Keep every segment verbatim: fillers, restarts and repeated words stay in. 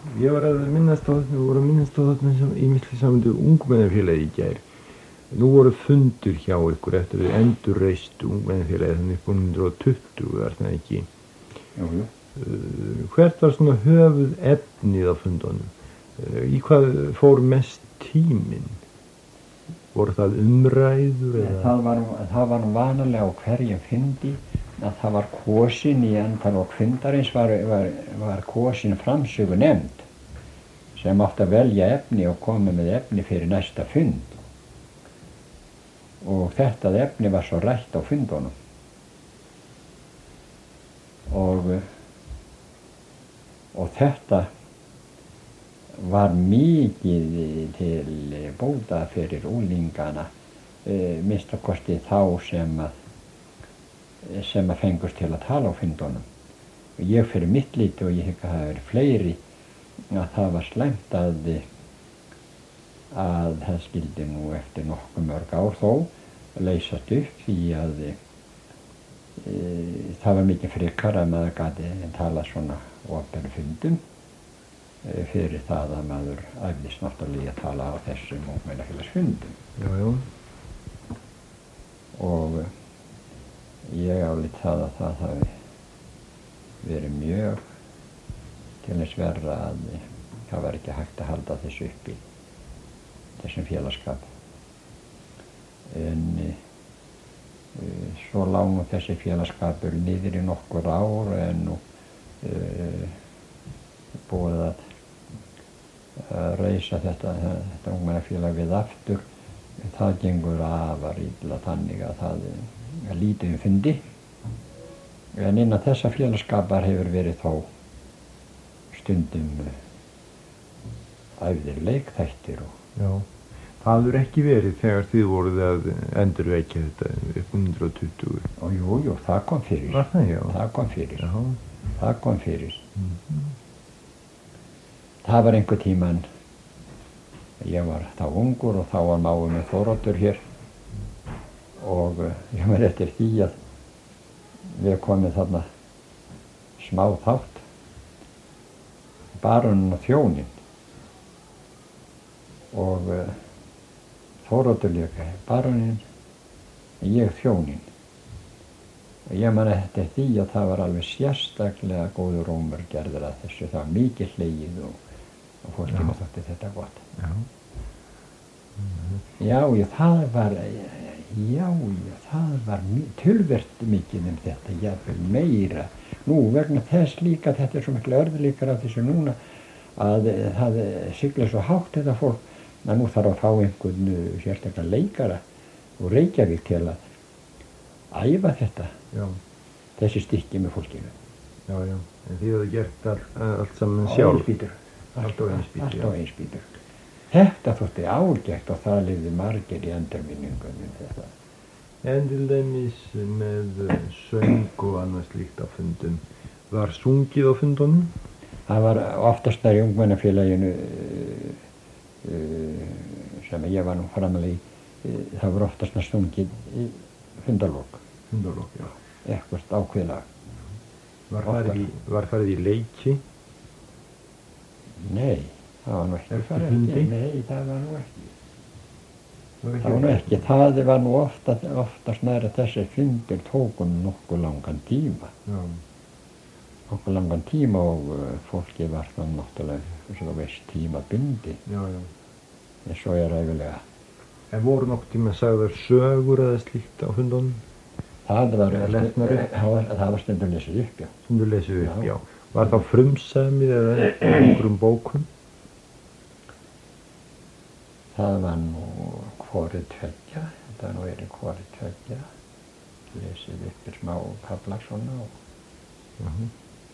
Ég var að minnast á þetta, við vorum að minnast á þetta sem ýmislegt saman ungmennafélagi í gær. Nú voru fundur hjá ykkur eftir að þið endurreist ungmennafélagi þannig upp á hundrað og tuttugu, er það ekki? Jú, jú. Uh, hvert var svona höfuð efnið á fundunum? Uh, í hvað fór mest tíminn? Voru það umræður eða? Það var, það var nú vanalega á hverjum fundi að það var kosin í endalok fundarins var, var, var kosin framsögu nefnd sem átti að velja efni og koma með efni fyrir næsta fund. Og þetta efni var svo rætt á fundunum. Og, og þetta var mikið til bóta fyrir úlingana, e, minnsta kosti þá sem að sem að fengust til að tala á fundunum. Og ég fyrir mitt liti og ég hygg að það hafi verið fleiri að það var slæmt að að það skildi nú eftir nokkuð mörg ár þó leysast upp því að e, það var mikið frekar að maður gati talað svona opinberum fundum e, fyrir það að maður æfðist náttúrulega að tala á þessum ungmennafélagsfundum. Já, já. Og ég álít það að það hafi verið mjög til þess verra að það var ekki hægt að halda þessu upp í þessum félagsskap. En uh, svo lá nú þessi félagsskapur niður í nokkur ár en nú uh, búið að, að reisa þetta, þetta ungmennafélag við aftur. Það gengur afar illa þannig að það að lítið um fundi, en innan þessa félagsskapar hefur verið þó stundum æfðir leikþættir. Og já, það hefur ekki verið þegar þið voruð að endurvekja þetta upp hundrað og tuttugu. Og jú, jú, það kom fyrir. Var það, já? Það kom fyrir. Já. Það kom fyrir. Mm-hmm. Það var einhver tíman, ég var þá ungur og þá var mágur með Þóroddur hér. Og ég var eftir því að við komum þarna smá þátt, baróninn og þjóninn. Og uh, Þóroddur líka, baróninn, ég þjóninn. Og ég man eftir því að það var alveg sérstaklega góður rómur gerður að þessu. Það var mikið hlegið og, og fólkinu þótti þetta gott. Já. Mm-hmm. Já, já, það var... Já, já, það var töluvert mikið um þetta, jafnvel meira. Nú, vegna þess líka, þetta er svo miklu örðuleikar af þessu núna, að það siglir svo hátt þetta fólk, að nú þarf að fá einhvern sérstaklega leikara og Reykjavík til að æfa þetta, já. Þessi stykki með fólkinu. Já, já, en þið hefðu gert all, allt saman sjálf. Allt á einspýtur. Allt á einspýtur. Þetta þótti ágætt og það lifði margir í endurminningunum um þetta. En til dæmis með söng og annað slíkt á fundum. Var sungið á fundunum? Það var oftast þar í ungmennafélaginu uh, sem ég var nú framalega í, uh, það var oftast að sungið í fundarlok. Fundarlok, já. Eitthvað ákveðlag. Var farið í, var farið í leiki? Nei. Það var nú ekki farið ekki, nei, það var nú ekki. Það var nú ekki, það var nú ofta, oftast næra þessi fundir tókum nokkuð langan tíma. Já. Nokkuð langan tíma og uh, fólki var það náttúrulega, þess að það veist tíma bundi. Já, já. En svo er ræfilega. En voru nokkuð tíma sagðar sögur eða slíkt á fundunum? Það var, það var, það var stundum lesið upp, já. Stundum lesið upp, já. já. Var það frumsamið eða einhverjum bókum? Það var nú hvorið tveggja, þetta var nú verið hvorið tveggja, lesið uppir smá kaflar svona. Og, uh-huh.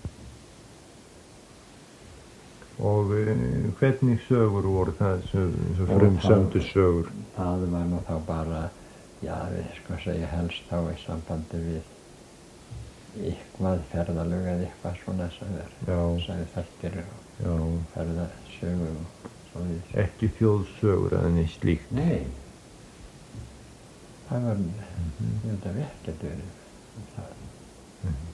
og uh, hvernig sögur voru það, svo frumsömdu sögur? Það var nú þá bara, já, við sko segja helst þá í sambandi við eitthvað ferðalög eða eitthvað svona sem er, sagði þættir og ferðasögur og ekki þjóðsögur eða neitt slíkt? Nei, það var, mm-hmm. ég veit að við ekkert verið um það. Mm-hmm.